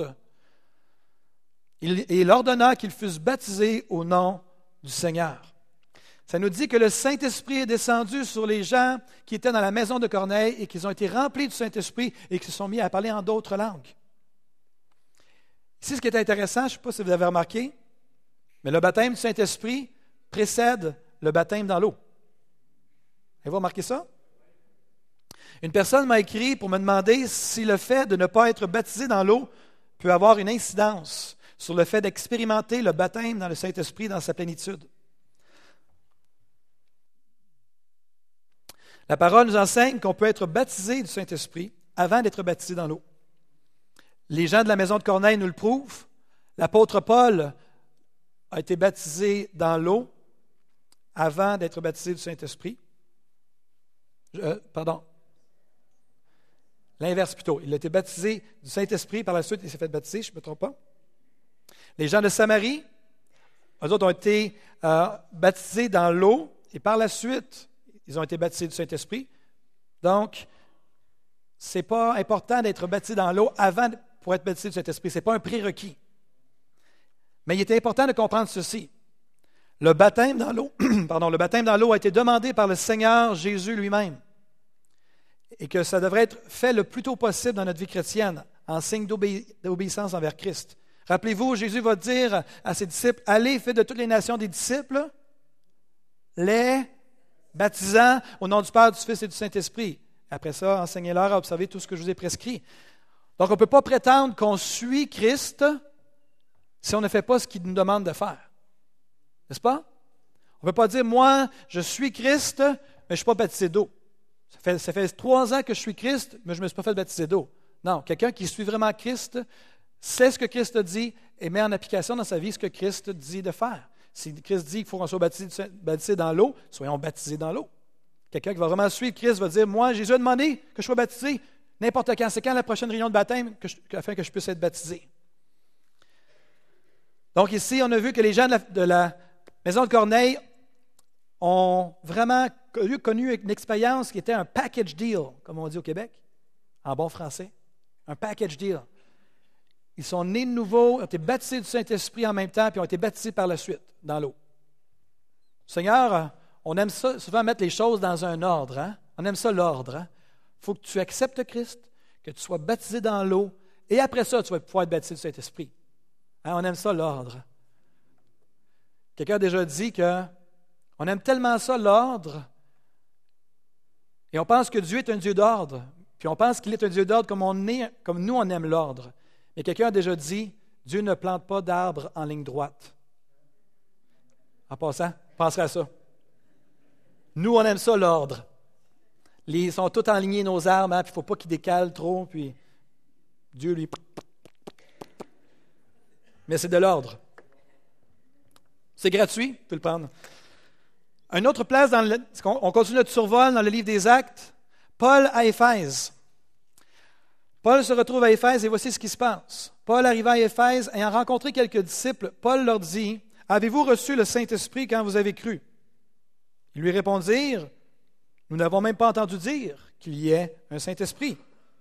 Et il ordonna qu'ils fussent baptisés au nom du Seigneur. Ça nous dit que le Saint-Esprit est descendu sur les gens qui étaient dans la maison de Corneille et qu'ils ont été remplis du Saint-Esprit et qui se sont mis à parler en d'autres langues. Ici, ce qui est intéressant, je ne sais pas si vous avez remarqué, mais le baptême du Saint-Esprit précède le baptême dans l'eau. Avez-vous remarqué ça? Une personne m'a écrit pour me demander si le fait de ne pas être baptisé dans l'eau peut avoir une incidence sur le fait d'expérimenter le baptême dans le Saint-Esprit dans sa plénitude. La parole nous enseigne qu'on peut être baptisé du Saint-Esprit avant d'être baptisé dans l'eau. Les gens de la maison de Corneille nous le prouvent. L'apôtre Paul a été baptisé dans l'eau avant d'être baptisé du Saint-Esprit. L'inverse plutôt. Il a été baptisé du Saint-Esprit, par la suite il s'est fait baptiser, je ne me trompe pas. Les gens de Samarie, eux autres ont été baptisés dans l'eau et par la suite, ils ont été baptisés du Saint-Esprit. Donc, ce n'est pas important d'être baptisé dans l'eau avant pour être baptisé du Saint-Esprit. Ce n'est pas un prérequis. Mais il est important de comprendre ceci. Le baptême dans l'eau, le baptême dans l'eau a été demandé par le Seigneur Jésus lui-même. Et que ça devrait être fait le plus tôt possible dans notre vie chrétienne, en signe d'obéissance envers Christ. Rappelez-vous, Jésus va dire à ses disciples, « Allez, faites de toutes les nations des disciples, les baptisant au nom du Père, du Fils et du Saint-Esprit. » Après ça, enseignez-leur à observer tout ce que je vous ai prescrit. Donc, on ne peut pas prétendre qu'on suit Christ si on ne fait pas ce qu'il nous demande de faire. N'est-ce pas? On ne peut pas dire, moi, je suis Christ, mais je ne suis pas baptisé d'eau. Ça fait 3 ans que je suis Christ, mais je ne me suis pas fait baptiser d'eau. Non, quelqu'un qui suit vraiment Christ sait ce que Christ dit et met en application dans sa vie ce que Christ dit de faire. Si Christ dit qu'il faut qu'on soit baptisé dans l'eau, soyons baptisés dans l'eau. Quelqu'un qui va vraiment suivre Christ va dire, moi, Jésus a demandé que je sois baptisé n'importe quand. C'est quand la prochaine réunion de baptême afin que je puisse être baptisé. Donc ici, on a vu que les gens de la maison de Corneille ont vraiment connu une expérience qui était un package deal, comme on dit au Québec, en bon français. Un package deal. Ils sont nés de nouveau, ont été baptisés du Saint-Esprit en même temps, puis ont été baptisés par la suite dans l'eau. Seigneur, on aime ça, souvent mettre les choses dans un ordre. Hein? On aime ça l'ordre. Il faut que tu acceptes Christ, que tu sois baptisé dans l'eau, et après ça, tu vas pouvoir être baptisé du Saint-Esprit. Hein? On aime ça l'ordre. Quelqu'un a déjà dit qu'on aime tellement ça l'ordre, et on pense que Dieu est un Dieu d'ordre, puis on pense qu'il est un Dieu d'ordre comme nous on aime l'ordre. Mais quelqu'un a déjà dit, Dieu ne plante pas d'arbres en ligne droite. En passant, penserez à ça. Nous, on aime ça, l'ordre. Ils sont tous alignés, nos arbres, puis il ne faut pas qu'ils décalent trop, puis Dieu, lui... Mais c'est de l'ordre. C'est gratuit, tu peux le prendre. Une autre place, on continue notre survol dans le livre des Actes, Paul à Éphèse. Paul se retrouve à Éphèse et voici ce qui se passe. Paul arriva à Éphèse, ayant rencontré quelques disciples, Paul leur dit, « Avez-vous reçu le Saint-Esprit quand vous avez cru? » Ils lui répondirent, « Nous n'avons même pas entendu dire qu'il y ait un Saint-Esprit. »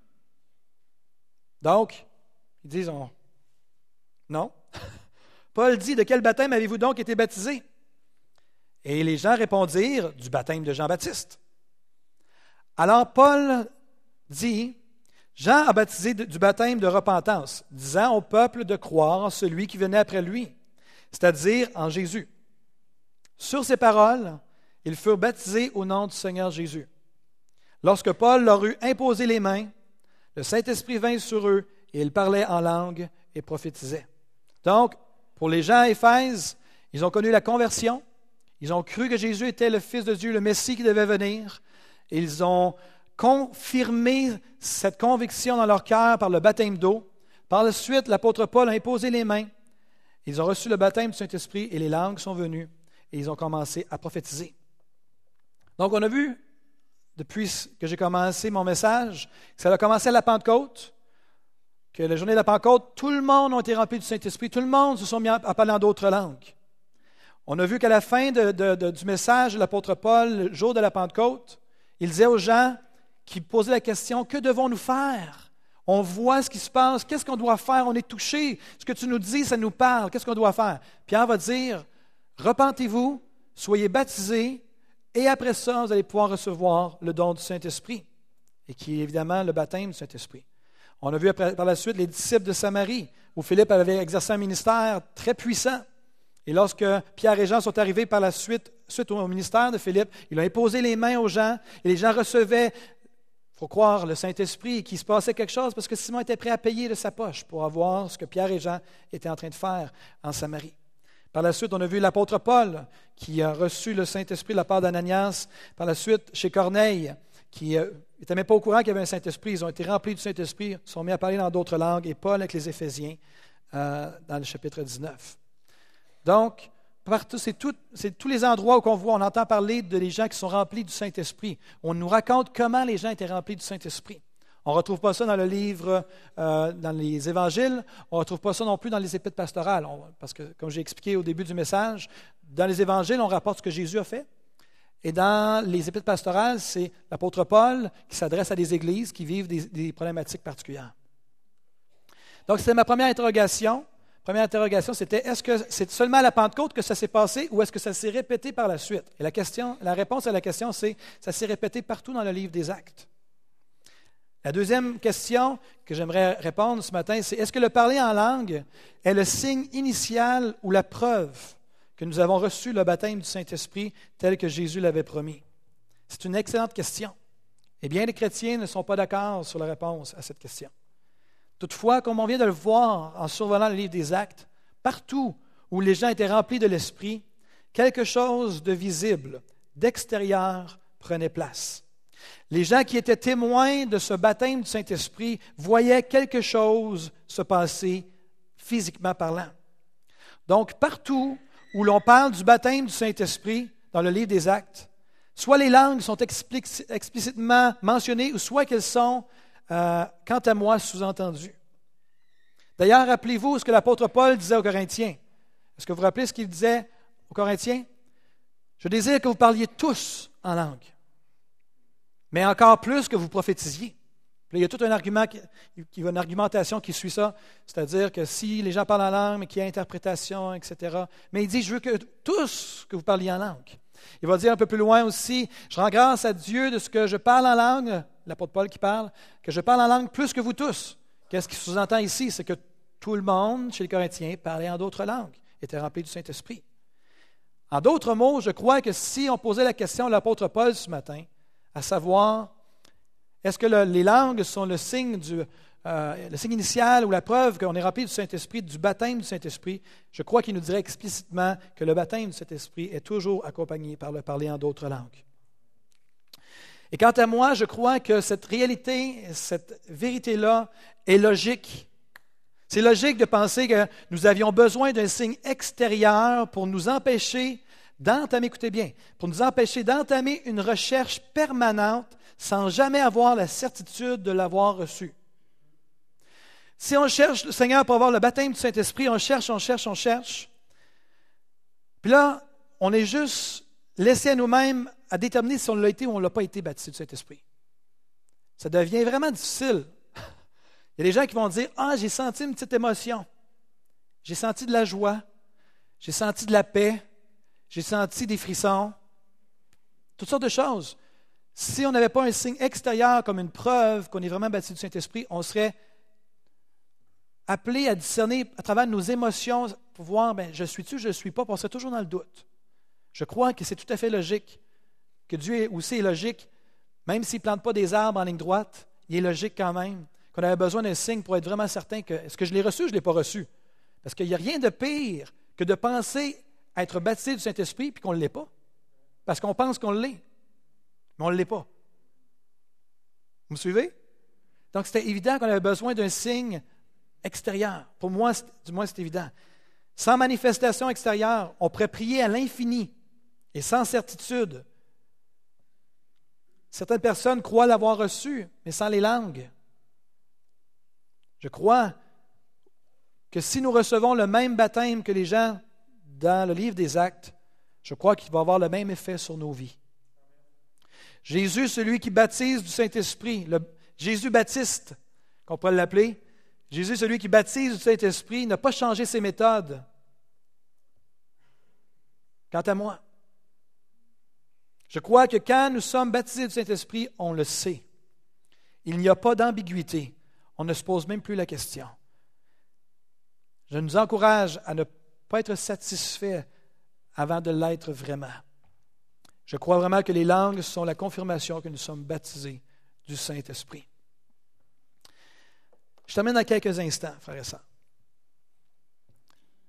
Donc, ils disent, « Non. » Paul dit, « De quel baptême avez-vous donc été baptisés? » Et les gens répondirent, « Du baptême de Jean-Baptiste. » Alors Paul dit, Jean a baptisé du baptême de repentance, disant au peuple de croire en celui qui venait après lui, c'est-à-dire en Jésus. Sur ces paroles, ils furent baptisés au nom du Seigneur Jésus. Lorsque Paul leur eut imposé les mains, le Saint-Esprit vint sur eux et ils parlaient en langue et prophétisaient. Donc, pour les gens à Éphèse, ils ont connu la conversion, ils ont cru que Jésus était le Fils de Dieu, le Messie qui devait venir, et ils ont confirmé cette conviction dans leur cœur par le baptême d'eau. Par la suite, l'apôtre Paul a imposé les mains. Ils ont reçu le baptême du Saint-Esprit et les langues sont venues et ils ont commencé à prophétiser. Donc, on a vu, depuis que j'ai commencé mon message, que ça a commencé à la Pentecôte, que la journée de la Pentecôte, tout le monde a été rempli du Saint-Esprit, tout le monde se sont mis à parler en d'autres langues. On a vu qu'à la fin du message de l'apôtre Paul, le jour de la Pentecôte, il disait aux gens qui posaient la question, que devons-nous faire? On voit ce qui se passe, qu'est-ce qu'on doit faire? On est touché, ce que tu nous dis, ça nous parle, qu'est-ce qu'on doit faire? Pierre va dire, repentez-vous, soyez baptisés, et après ça, vous allez pouvoir recevoir le don du Saint-Esprit, et qui est évidemment le baptême du Saint-Esprit. On a vu par la suite les disciples de Samarie, où Philippe avait exercé un ministère très puissant. Et lorsque Pierre et Jean sont arrivés par la suite au ministère de Philippe, il a imposé les mains aux gens, et les gens recevaient, il faut croire, le Saint-Esprit, et qu'il se passait quelque chose, parce que Simon était prêt à payer de sa poche pour avoir ce que Pierre et Jean étaient en train de faire en Samarie. Par la suite, on a vu l'apôtre Paul qui a reçu le Saint-Esprit de la part d'Ananias. Par la suite, chez Corneille, qui n'était même pas au courant qu'il y avait un Saint-Esprit. Ils ont été remplis du Saint-Esprit, sont mis à parler dans d'autres langues, et Paul avec les Éphésiens dans le chapitre 19. Donc, partout, c'est tous les endroits où on entend parler des gens qui sont remplis du Saint-Esprit. On nous raconte comment les gens étaient remplis du Saint-Esprit. On ne retrouve pas ça dans le livre, dans les évangiles. On ne retrouve pas ça non plus dans les épîtres pastorales. Parce que, comme j'ai expliqué au début du message, dans les évangiles, on rapporte ce que Jésus a fait. Et dans les épîtres pastorales, c'est l'apôtre Paul qui s'adresse à des églises qui vivent des problématiques particulières. Donc, c'était ma première interrogation. Première interrogation, c'était est-ce que c'est seulement à la Pentecôte que ça s'est passé ou est-ce que ça s'est répété par la suite? Et la réponse à la question, c'est ça s'est répété partout dans le livre des Actes. La deuxième question que j'aimerais répondre ce matin, c'est est-ce que le parler en langue est le signe initial ou la preuve que nous avons reçu le baptême du Saint-Esprit tel que Jésus l'avait promis? C'est une excellente question. Et bien, les chrétiens ne sont pas d'accord sur la réponse à cette question. Toutefois, comme on vient de le voir en survolant le livre des Actes, partout où les gens étaient remplis de l'Esprit, quelque chose de visible, d'extérieur, prenait place. Les gens qui étaient témoins de ce baptême du Saint-Esprit voyaient quelque chose se passer physiquement parlant. Donc, partout où l'on parle du baptême du Saint-Esprit dans le livre des Actes, soit les langues sont explicitement mentionnées ou soit qu'elles sont, quant à moi, sous-entendues. D'ailleurs, rappelez-vous ce que l'apôtre Paul disait aux Corinthiens. Est-ce que vous vous rappelez ce qu'il disait aux Corinthiens? « Je désire que vous parliez tous en langue, mais encore plus que vous prophétisiez. » Là, il y a tout un argument, une argumentation qui suit ça, c'est-à-dire que si les gens parlent en langue, mais qu'il y a interprétation, etc. Mais il dit, je veux que tous que vous parliez en langue. Il va dire un peu plus loin aussi, je rends grâce à Dieu de ce que je parle en langue, l'apôtre Paul qui parle, que je parle en langue plus que vous tous. Qu'est-ce qui sous-entend ici? C'est que tout le monde, chez les Corinthiens, parlait en d'autres langues, était rempli du Saint-Esprit. En d'autres mots, je crois que si on posait la question à l'apôtre Paul ce matin, à savoir, est-ce que les langues sont le signe initial ou la preuve qu'on est rempli du Saint-Esprit, du baptême du Saint-Esprit? Je crois qu'il nous dirait explicitement que le baptême du Saint-Esprit est toujours accompagné par le parler en d'autres langues. Et quant à moi, je crois que cette réalité, cette vérité-là est logique. C'est logique de penser que nous avions besoin d'un signe extérieur pour nous empêcher d'entamer, écoutez bien, pour nous empêcher d'entamer une recherche permanente sans jamais avoir la certitude de l'avoir reçu. Si on cherche le Seigneur pour avoir le baptême du Saint-Esprit, on cherche. Puis là, on est juste laissé à nous-mêmes à déterminer si on l'a été ou on ne l'a pas été baptisé du Saint-Esprit. Ça devient vraiment difficile. Il y a des gens qui vont dire « Ah, j'ai senti une petite émotion. J'ai senti de la joie. J'ai senti de la paix. J'ai senti des frissons. » Toutes sortes de choses. Si on n'avait pas un signe extérieur comme une preuve qu'on est vraiment baptisé du Saint-Esprit, on serait appelé à discerner à travers nos émotions pour voir, je suis-tu, je ne suis pas, puis on serait toujours dans le doute. Je crois que c'est tout à fait logique, que Dieu aussi est logique, même s'il ne plante pas des arbres en ligne droite, il est logique quand même, qu'on avait besoin d'un signe pour être vraiment certain que, est-ce que je l'ai reçu ou je ne l'ai pas reçu? Parce qu'il n'y a rien de pire que de penser être baptisé du Saint-Esprit puis qu'on ne l'est pas. Parce qu'on pense qu'on l'est, mais on ne l'est pas. Vous me suivez? Donc, c'était évident qu'on avait besoin d'un signe extérieur. Pour moi, du moins, c'est évident. Sans manifestation extérieure, on pourrait prier à l'infini et sans certitude. Certaines personnes croient l'avoir reçu, mais sans les langues. Je crois que si nous recevons le même baptême que les gens dans le livre des Actes, je crois qu'il va avoir le même effet sur nos vies. Jésus, celui qui baptise du Saint-Esprit, le Jésus baptiste, qu'on pourrait l'appeler, Jésus, celui qui baptise du Saint-Esprit, n'a pas changé ses méthodes. Quant à moi, je crois que quand nous sommes baptisés du Saint-Esprit, on le sait. Il n'y a pas d'ambiguïté. On ne se pose même plus la question. Je nous encourage à ne pas être satisfaits avant de l'être vraiment. Je crois vraiment que les langues sont la confirmation que nous sommes baptisés du Saint-Esprit. Je termine dans quelques instants, frères et sœurs.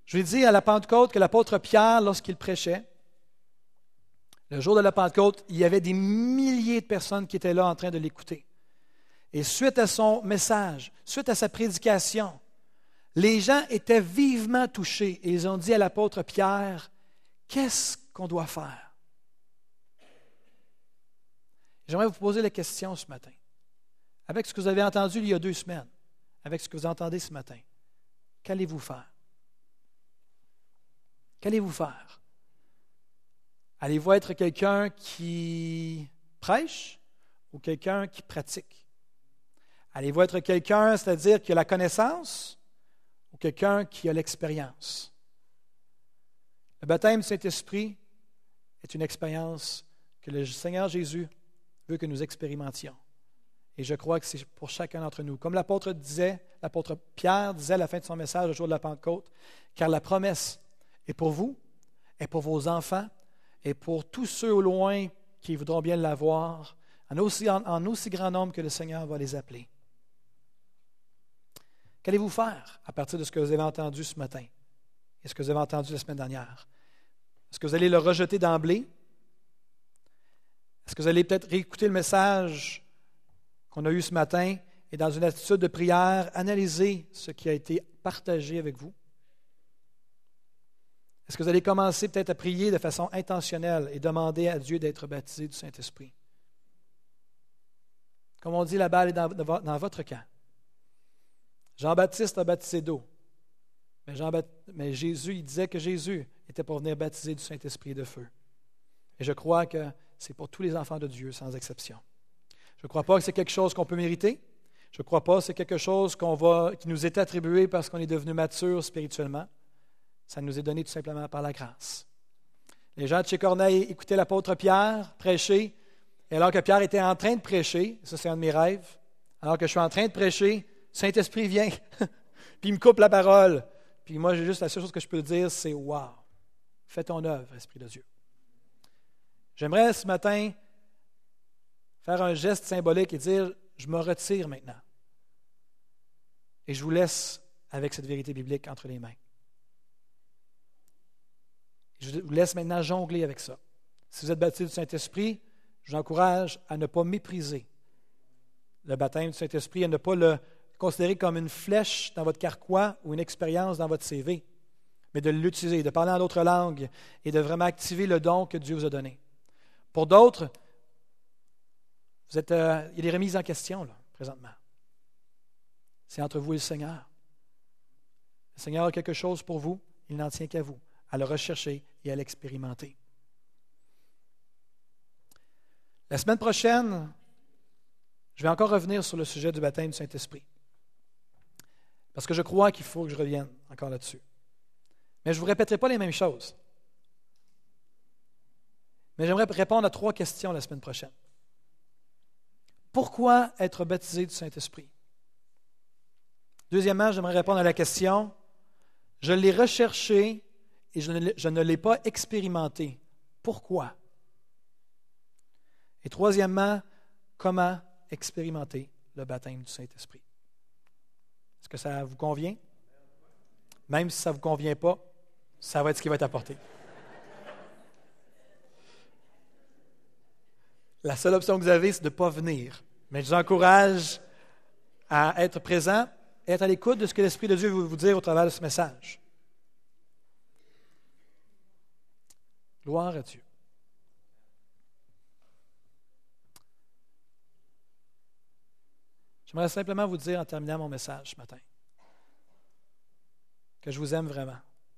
Je vous ai dit à la Pentecôte que l'apôtre Pierre, lorsqu'il prêchait, le jour de la Pentecôte, il y avait des milliers de personnes qui étaient là en train de l'écouter. Et suite à son message, suite à sa prédication, les gens étaient vivement touchés et ils ont dit à l'apôtre Pierre, « Qu'est-ce qu'on doit faire? » J'aimerais vous poser la question ce matin. Avec ce que vous avez entendu il y a 2 semaines, avec ce que vous entendez ce matin, qu'allez-vous faire? Qu'allez-vous faire? Allez-vous être quelqu'un qui prêche ou quelqu'un qui pratique? Allez-vous être quelqu'un, c'est-à-dire qui a la connaissance ou quelqu'un qui a l'expérience? Le baptême du Saint-Esprit est une expérience que le Seigneur Jésus veut que nous expérimentions. Et je crois que c'est pour chacun d'entre nous. Comme l'apôtre Pierre disait à la fin de son message le jour de la Pentecôte, car la promesse est pour vous, est pour vos enfants, et pour tous ceux au loin qui voudront bien l'avoir, en aussi grand nombre que le Seigneur va les appeler. Qu'allez-vous faire à partir de ce que vous avez entendu ce matin et ce que vous avez entendu la semaine dernière? Est-ce que vous allez le rejeter d'emblée? Est-ce que vous allez peut-être réécouter le message qu'on a eu ce matin et dans une attitude de prière, analyser ce qui a été partagé avec vous? Est-ce que vous allez commencer peut-être à prier de façon intentionnelle et demander à Dieu d'être baptisé du Saint-Esprit? Comme on dit, la balle est dans votre camp. Jean-Baptiste a baptisé d'eau. Mais Jésus, il disait que Jésus était pour venir baptiser du Saint-Esprit et de feu. Et je crois que c'est pour tous les enfants de Dieu, sans exception. Je ne crois pas que c'est quelque chose qu'on peut mériter. Je ne crois pas que c'est quelque chose qui nous est attribué parce qu'on est devenu mature spirituellement. Ça nous est donné tout simplement par la grâce. Les gens de chez Corneille écoutaient l'apôtre Pierre prêcher, et alors que Pierre était en train de prêcher, ça c'est un de mes rêves, alors que je suis en train de prêcher, Saint-Esprit vient, puis il me coupe la parole. Puis moi, j'ai juste la seule chose que je peux dire, c'est « Wow! Fais ton œuvre, Esprit de Dieu. » J'aimerais ce matin faire un geste symbolique et dire « Je me retire maintenant. » Et je vous laisse avec cette vérité biblique entre les mains. Je vous laisse maintenant jongler avec ça. Si vous êtes baptisé du Saint-Esprit, je vous encourage à ne pas mépriser le baptême du Saint-Esprit, à ne pas le considérer comme une flèche dans votre carquois ou une expérience dans votre CV, mais de l'utiliser, de parler en d'autres langues et de vraiment activer le don que Dieu vous a donné. Pour d'autres, il y a des remises en question là, présentement. C'est entre vous et le Seigneur. Le Seigneur a quelque chose pour vous, il n'en tient qu'à vous, à le rechercher et à l'expérimenter. La semaine prochaine, je vais encore revenir sur le sujet du baptême du Saint-Esprit. Parce que je crois qu'il faut que je revienne encore là-dessus. Mais je ne vous répéterai pas les mêmes choses. Mais j'aimerais répondre à 3 questions la semaine prochaine. Pourquoi être baptisé du Saint-Esprit? Deuxièmement, j'aimerais répondre à la question, je l'ai recherché et je ne l'ai pas expérimenté. Pourquoi? Et troisièmement, comment expérimenter le baptême du Saint-Esprit? Est-ce que ça vous convient? Même si ça ne vous convient pas, ça va être ce qui va être apporté. La seule option que vous avez, c'est de ne pas venir. Mais je vous encourage à être présent et être à l'écoute de ce que l'Esprit de Dieu veut vous dire au travers de ce message. Gloire à Dieu. J'aimerais simplement vous dire en terminant mon message ce matin que je vous aime vraiment.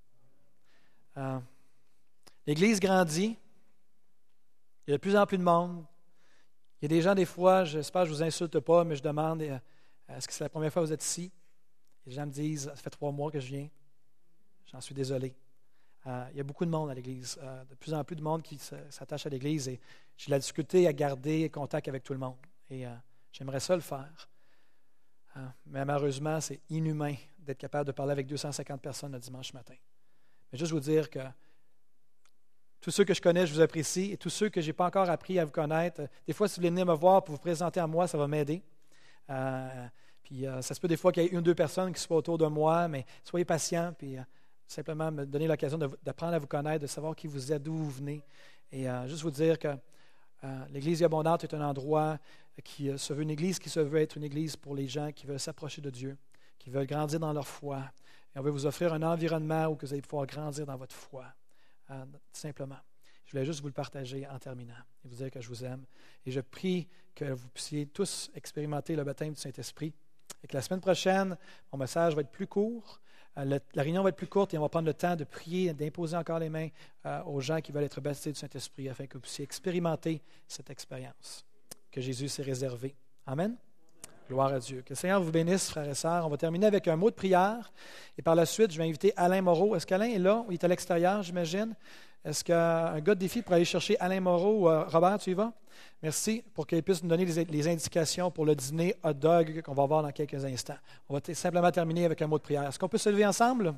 L'Église grandit. Il y a de plus en plus de monde. Il y a des gens, des fois, j'espère que je ne vous insulte pas, mais je demande, est-ce que c'est la première fois que vous êtes ici? Les gens me disent, ça fait 3 mois que je viens. J'en suis désolé. Il y a beaucoup de monde à l'Église, de plus en plus de monde qui s'attache à l'Église et j'ai de la difficulté à garder contact avec tout le monde. Et j'aimerais ça le faire. Mais malheureusement, c'est inhumain d'être capable de parler avec 250 personnes le dimanche matin. Mais juste vous dire que tous ceux que je connais, je vous apprécie, et tous ceux que je n'ai pas encore appris à vous connaître, des fois, si vous voulez venir me voir pour vous présenter à moi, ça va m'aider. Puis ça se peut des fois qu'il y ait 1 ou 2 personnes qui soient autour de moi, mais soyez patients, puis simplement me donner l'occasion d'apprendre à vous connaître, de savoir qui vous êtes, d'où vous venez. Et juste vous dire que l'Église Abondante est un endroit qui se veut une Église qui se veut être une Église pour les gens qui veulent s'approcher de Dieu, qui veulent grandir dans leur foi. Et on veut vous offrir un environnement où vous allez pouvoir grandir dans votre foi, simplement. Je voulais juste vous le partager en terminant et vous dire que je vous aime. Et je prie que vous puissiez tous expérimenter le baptême du Saint-Esprit et que la semaine prochaine, mon message va être plus court. La réunion va être plus courte et on va prendre le temps de prier, d'imposer encore les mains aux gens qui veulent être baptisés du Saint-Esprit afin que vous puissiez expérimenter cette expérience que Jésus s'est réservée. Amen. Gloire à Dieu. Que le Seigneur vous bénisse, frères et sœurs. On va terminer avec un mot de prière. Et par la suite, je vais inviter Alain Moreau. Est-ce qu'Alain est là? Il est à l'extérieur, j'imagine. Est-ce qu'un gars de défi pour aller chercher Alain Moreau? Robert, tu y vas? Merci pour qu'il puisse nous donner les indications pour le dîner hot dog qu'on va voir dans quelques instants. On va simplement terminer avec un mot de prière. Est-ce qu'on peut se lever ensemble?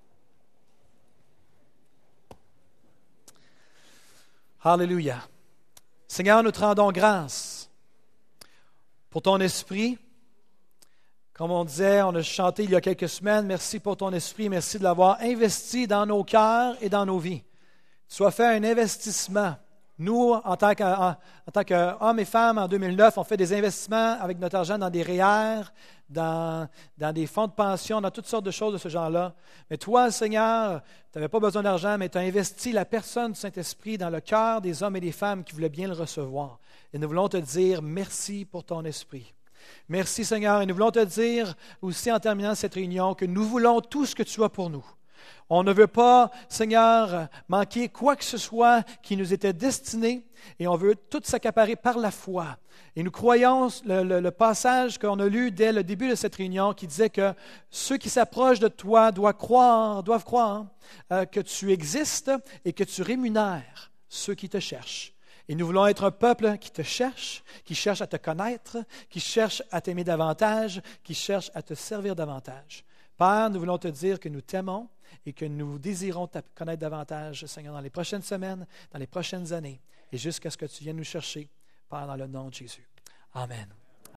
Alléluia. Seigneur, nous te rendons grâce pour ton esprit. Comme on disait, on a chanté il y a quelques semaines, merci pour ton esprit, merci de l'avoir investi dans nos cœurs et dans nos vies. Tu as fait un investissement. Nous, en tant qu'hommes et femmes, en 2009, on fait des investissements avec notre argent dans des REER, dans des fonds de pension, dans toutes sortes de choses de ce genre-là. Mais toi, Seigneur, tu n'avais pas besoin d'argent, mais tu as investi la personne du Saint-Esprit dans le cœur des hommes et des femmes qui voulaient bien le recevoir. Et nous voulons te dire merci pour ton esprit. Merci, Seigneur. Et nous voulons te dire aussi en terminant cette réunion que nous voulons tout ce que tu as pour nous. On ne veut pas, Seigneur, manquer quoi que ce soit qui nous était destiné et on veut tout s'accaparer par la foi. Et nous croyons le passage qu'on a lu dès le début de cette réunion qui disait que ceux qui s'approchent de toi doivent croire que tu existes et que tu rémunères ceux qui te cherchent. Et nous voulons être un peuple qui te cherche, qui cherche à te connaître, qui cherche à t'aimer davantage, qui cherche à te servir davantage. Père, nous voulons te dire que nous t'aimons et que nous désirons te connaître davantage, Seigneur, dans les prochaines semaines, dans les prochaines années, et jusqu'à ce que tu viennes nous chercher, Père, dans le nom de Jésus. Amen.